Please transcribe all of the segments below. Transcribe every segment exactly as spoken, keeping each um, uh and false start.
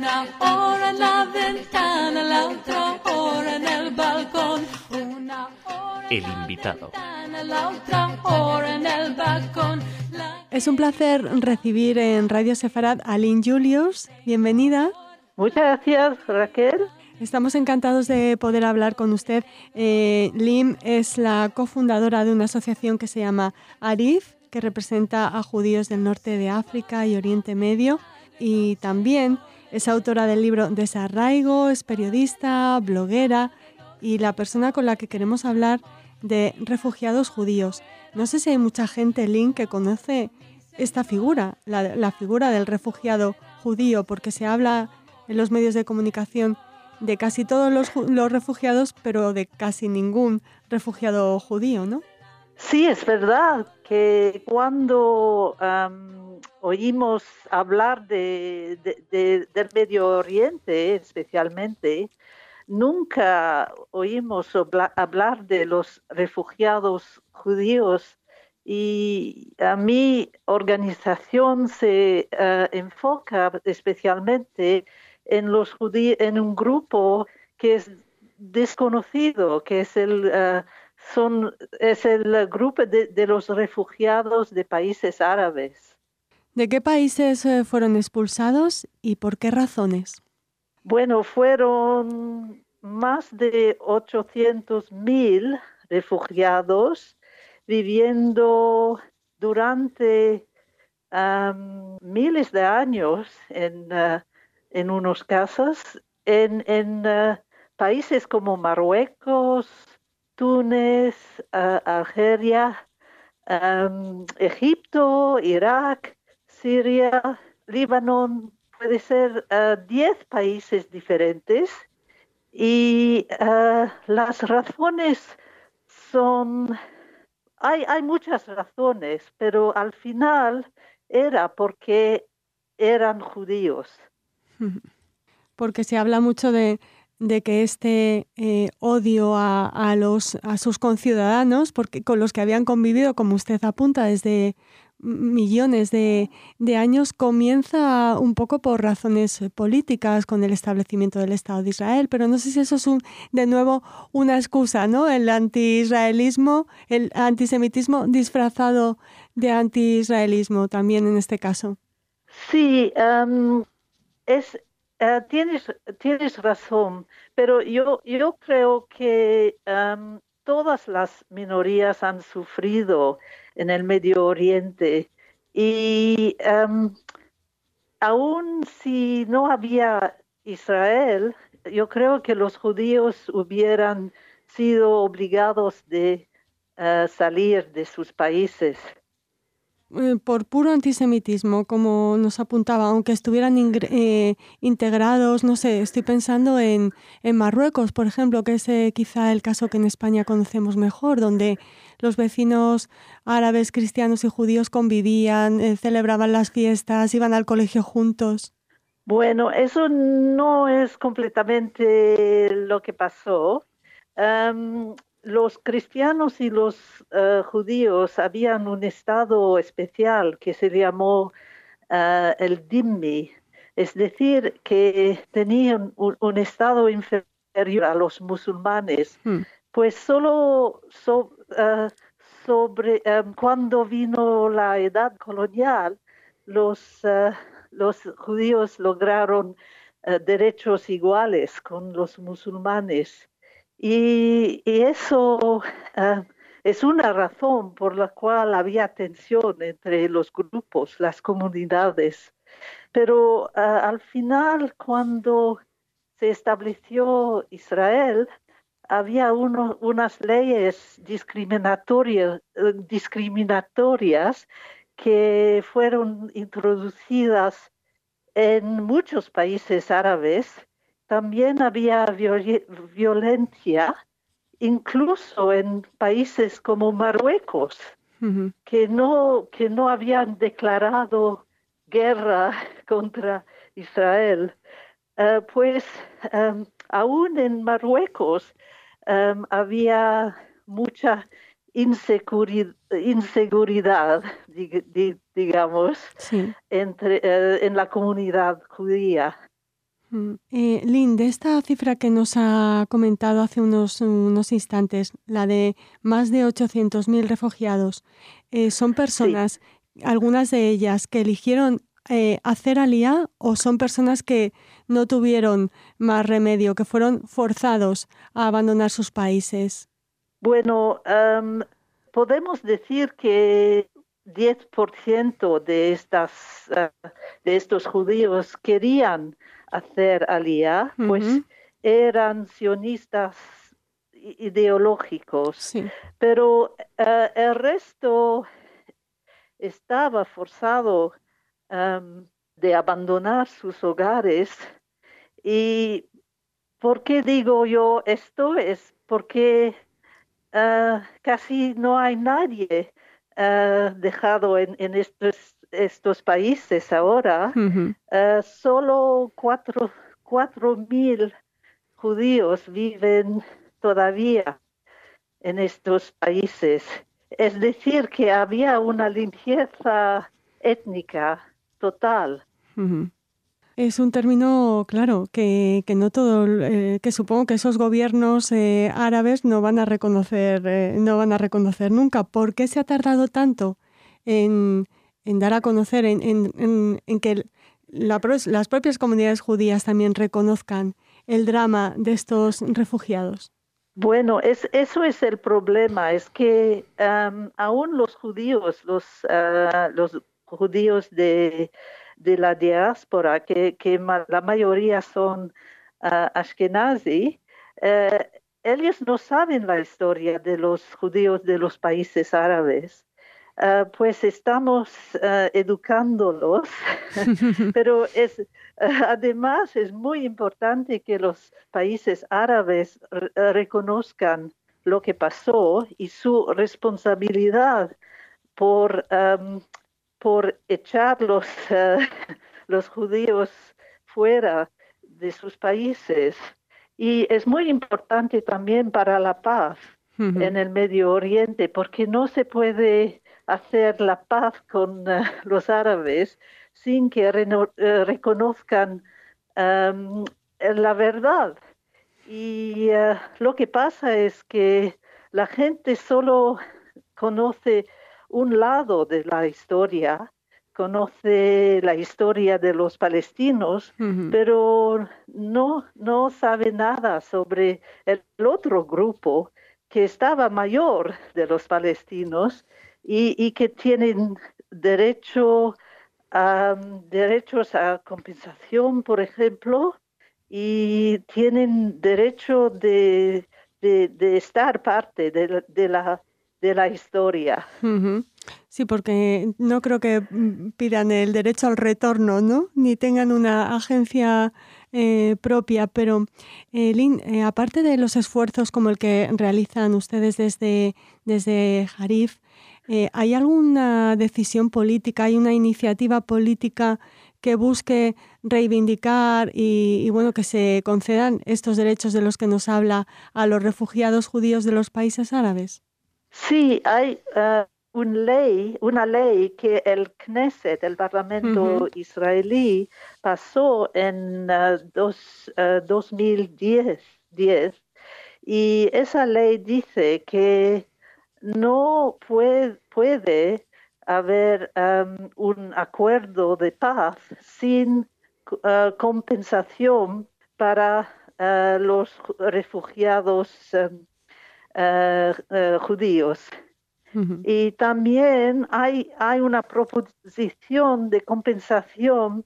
Una hora en la ventana, la otra hora en el balcón. Una hora El invitado. la otra hora en el balcón. Es un placer recibir en Radio Sefarad a Lynn Julius. Bienvenida. Muchas gracias, Raquel. Estamos encantados de poder hablar con usted. Eh, Lynn es la cofundadora de una asociación que se llama Arif, que representa a judíos del norte de África y Oriente Medio, y también es autora del libro Desarraigo, es periodista, bloguera y la persona con la que queremos hablar de refugiados judíos. No sé si hay mucha gente, Lynn, que conoce esta figura, la, la figura del refugiado judío, porque se habla en los medios de comunicación de casi todos los, los refugiados, pero de casi ningún refugiado judío, ¿no? Sí, es verdad que cuando um, oímos hablar de, de, de, del Medio Oriente, especialmente, nunca oímos hablar de los refugiados judíos, y a mi organización se uh, enfoca especialmente en los judíos, en un grupo que es desconocido, que es el uh, son es el grupo de, de los refugiados de países árabes. ¿De qué países eh, fueron expulsados y por qué razones? Bueno, fueron más de ochocientos mil refugiados viviendo durante um, miles de años en, uh, en unos casos en, en uh, países como Marruecos, Túnez, uh, Argelia, um, Egipto, Irak, Siria, Líbano. Puede ser uh, diez países diferentes, y uh, las razones son, hay, hay muchas razones, pero al final era porque eran judíos. Porque se habla mucho de, de que este eh, odio a, a, los, a sus conciudadanos, porque con los que habían convivido, como usted apunta, desde millones de, de años, comienza un poco por razones políticas con el establecimiento del Estado de Israel, pero no sé si eso es un, de nuevo una excusa, ¿no? El anti-israelismo, el antisemitismo disfrazado de anti-israelismo también en este caso. Sí, um, es, uh, tienes, tienes razón, pero yo, yo creo que um, todas las minorías han sufrido en el Medio Oriente, y um, aun si no había Israel, yo creo que los judíos hubieran sido obligados de uh, salir de sus países. Eh, por puro antisemitismo, como nos apuntaba, aunque estuvieran ingre- eh, integrados, no sé, estoy pensando en, en Marruecos, por ejemplo, que es eh, quizá el caso que en España conocemos mejor, donde los vecinos árabes, cristianos y judíos convivían, eh, celebraban las fiestas, iban al colegio juntos. Bueno, eso no es completamente lo que pasó. Um, los cristianos y los uh, judíos habían un estado especial que se llamó uh, el dhimmi, es decir, que tenían un, un estado inferior a los musulmanes, hmm. pues solo so, uh, sobre um, cuando vino la edad colonial, los uh, los judíos lograron uh, derechos iguales con los musulmanes. Y, y eso uh, es una razón por la cual había tensión entre los grupos, las comunidades. Pero uh, al final, cuando se estableció Israel, había uno, unas leyes discriminatorias, uh, discriminatorias que fueron introducidas en muchos países árabes. También había viol- violencia, incluso en países como Marruecos, uh-huh. que no, que no habían declarado guerra contra Israel. Uh, pues um, aún en Marruecos um, había mucha inseguridad, inseguridad dig, digamos, sí. entre, uh, en la comunidad judía. Mm. Eh, Lynn, de esta cifra que nos ha comentado hace unos, unos instantes, la de más de ochocientos mil refugiados, eh, ¿son Sí. personas, algunas de ellas, que eligieron eh, hacer aliyá o son personas que no tuvieron más remedio, que fueron forzados a abandonar sus países? Bueno, am, podemos decir que diez por ciento de estas, ah, de estos judíos querían hacer aliyá, Ujú. pues eran sionistas i- ideológicos, Sí. pero ah, el resto estaba forzado am, de abandonar sus hogares. ¿Y por qué digo yo esto? Es porque ah, casi no hay nadie ah, dejado en, en estos, estos países ahora. Ujú. Ah, solo cuatro, cuatro mil judíos viven todavía en estos países. Es decir, que había una limpieza étnica total. Ujú. Es un término, claro, que, que no todo, eh, que supongo que esos gobiernos eh, árabes no van a reconocer, eh, no van a reconocer nunca. ¿Por qué se ha tardado tanto en, en dar a conocer, en, en, en, en que la, las propias comunidades judías también reconozcan el drama de estos refugiados? Bueno, es, eso es el problema, es que um, aún los judíos, los, uh, los judíos de, de la diáspora, que, que ma la mayoría son uh, ashkenazi, uh, ellos no saben la historia de los judíos de los países árabes. Uh, pues estamos uh, educándolos, pero es, uh, además es muy importante que los países árabes re reconozcan lo que pasó y su responsabilidad por, um, por echar los, uh, los judíos fuera de sus países. Y es muy importante también para la paz en el Medio Oriente, porque no se puede hacer la paz con uh, los árabes sin que reno, uh, reconozcan um, la verdad. Y uh, lo que pasa es que la gente solo conoce un lado de la historia, conoce la historia de los palestinos, Ujú. pero no, no sabe nada sobre el otro grupo que estaba mayor de los palestinos y, y que tienen derecho a, derechos a compensación, por ejemplo, y tienen derecho de, de, de estar parte de, de, la, de la historia. Ujú. Sí, porque no creo que mm, pidan el derecho al retorno, ¿no? Ni tengan una agencia eh, propia. Pero, eh, Lynn, eh, aparte de los esfuerzos como el que realizan ustedes desde, desde Jarif, eh, ¿hay alguna decisión política, hay una iniciativa política que busque reivindicar y, y bueno, que se concedan estos derechos de los que nos habla a los refugiados judíos de los países árabes? Sí, hay uh, un ley, una ley que el Knesset, el Parlamento Ujú. israelí, pasó en uh, dos, uh, dos mil diez, diez, y esa ley dice que no puede, puede haber um, un acuerdo de paz sin uh, compensación para uh, los refugiados um, uh, uh, judíos. Ujú. Y también hay, hay una proposición de compensación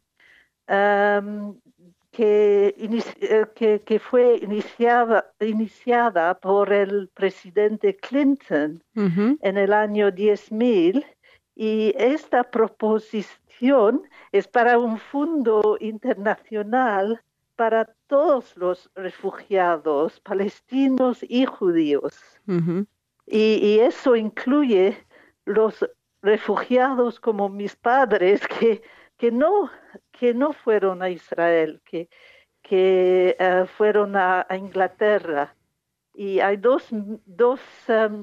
um, que, que, que, fue iniciada, iniciada por el presidente Clinton Ujú. en el año diez mil, y esta proposición es para un fondo internacional para todos los refugiados palestinos y judíos. Ujú. Y, y eso incluye los refugiados como mis padres que, que, no, que no fueron a Israel, que, que uh, fueron a, a, Inglaterra. Y hay dos, dos, um,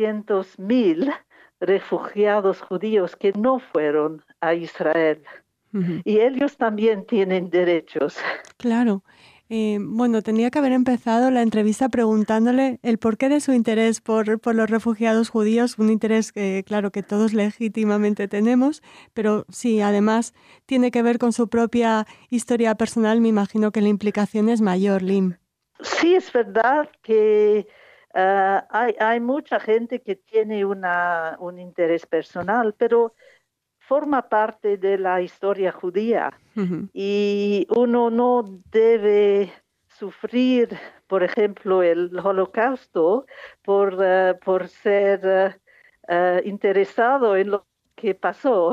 doscientos mil refugiados judíos que no fueron a Israel. Ujú. Y ellos también tienen derechos. Claro. Eh, bueno, tendría que haber empezado la entrevista preguntándole el porqué de su interés por, por los refugiados judíos, un interés que, claro, que todos legítimamente tenemos, pero sí, además tiene que ver con su propia historia personal, me imagino que la implicación es mayor, Lim. Sí, es verdad que uh, hay, hay mucha gente que tiene una, un interés personal, pero forma parte de la historia judía. Uh-huh. Y uno no debe sufrir, por ejemplo, el holocausto por, uh, por ser uh, uh, interesado en lo que pasó.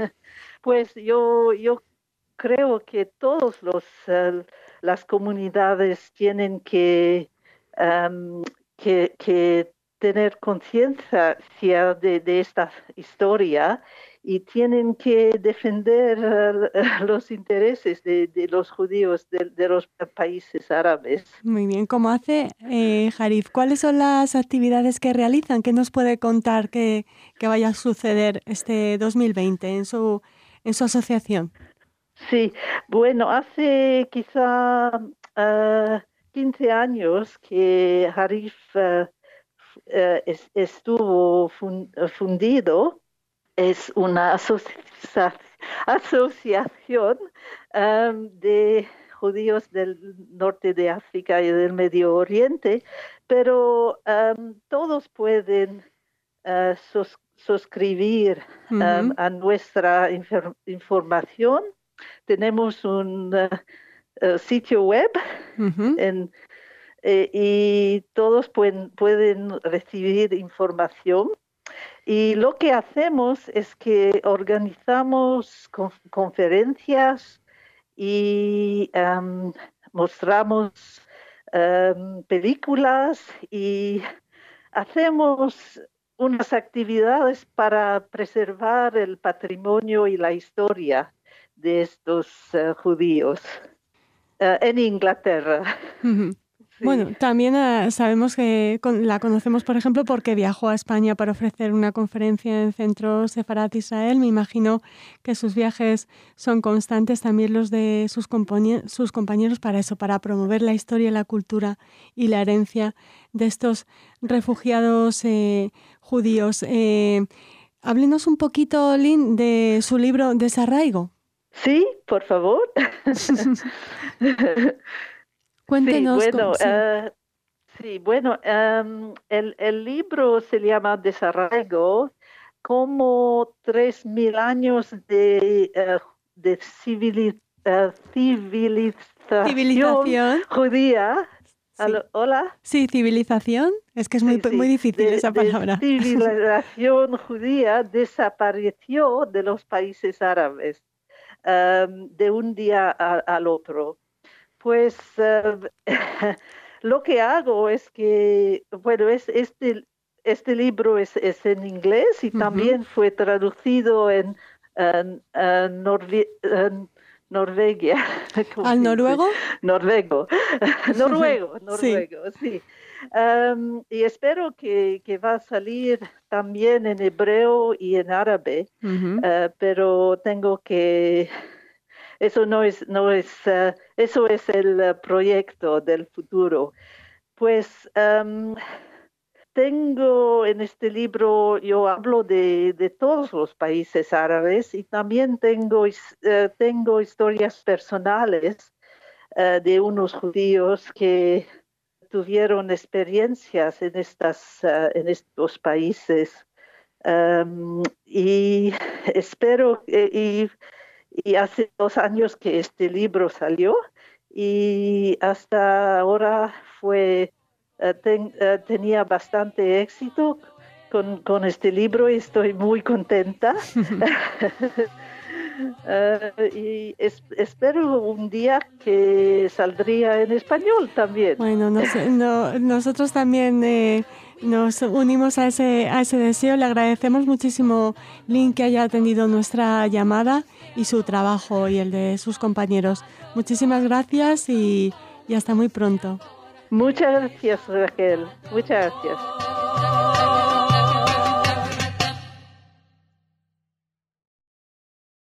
Pues yo, yo creo que todas uh, las comunidades tienen que, um, que, que tener conciencia de, de esta historia y tienen que defender uh, los intereses de, de los judíos de, de los países árabes. Muy bien, ¿cómo hace eh, Jarif? ¿Cuáles son las actividades que realizan? ¿Qué nos puede contar que, que vaya a suceder este dos mil veinte en su, en su asociación? Sí, bueno, hace quizá uh, quince años que Jarif uh, uh, es, estuvo fun, fundido. Es una asocia asociación um, de judíos del norte de África y del Medio Oriente, pero um, todos pueden uh, sus suscribir um, Uh-huh. a nuestra infor información. Tenemos un uh, uh, sitio web Uh-huh. en, eh, y todos pueden, pueden recibir información. Y lo que hacemos es que organizamos con, conferencias y um, mostramos um, películas y hacemos unas actividades para preservar el patrimonio y la historia de estos uh, judíos uh, en Inglaterra. Uh-huh. Sí. Bueno, también uh, sabemos que con, la conocemos, por ejemplo, porque viajó a España para ofrecer una conferencia en Centro Sefarat Israel. Me imagino que sus viajes son constantes, también los de sus, sus compañeros para eso, para promover la historia, la cultura y la herencia de estos refugiados eh, judíos. Eh, háblenos un poquito, Lynn, de su libro Desarraigo. Sí, por favor. Cuéntenos. Sí, bueno, Con, sí. Uh, sí, bueno um, el, el libro se llama Desarraigo, como tres mil años de, uh, de civiliz uh, civilización, civilización judía. Sí. ¿Hola? Sí, civilización. Es que es muy, sí, sí. muy difícil de, esa palabra. De civilización judía desapareció de los países árabes um, de un día a, al otro. Pues uh, lo que hago es que, bueno, es, este, este libro es, es en inglés y uh-huh. también fue traducido en, en, en, Norve en Norvegia. ¿Al noruego? Noruego, noruego, noruego, sí. sí. Um, y espero que, que va a salir también en hebreo y en árabe, uh-huh. uh, pero tengo que... Eso no es, no es, uh, eso es el uh, proyecto del futuro. Pues um, tengo en este libro, yo hablo de, de todos los países árabes y también tengo, uh, tengo historias personales uh, de unos judíos que tuvieron experiencias en, estas, uh, en estos países. Um, y espero, eh, y, Y hace dos años que este libro salió y hasta ahora fue, uh, ten, uh, tenía bastante éxito con, con este libro y estoy muy contenta. uh, y es, espero un día que saldría en español también. Bueno, no sé, no, nosotros también... Eh... Nos unimos a ese, a ese deseo. Le agradecemos muchísimo, Lynn, que haya atendido nuestra llamada y su trabajo y el de sus compañeros. Muchísimas gracias y, y hasta muy pronto. Muchas gracias, Raquel. Muchas gracias.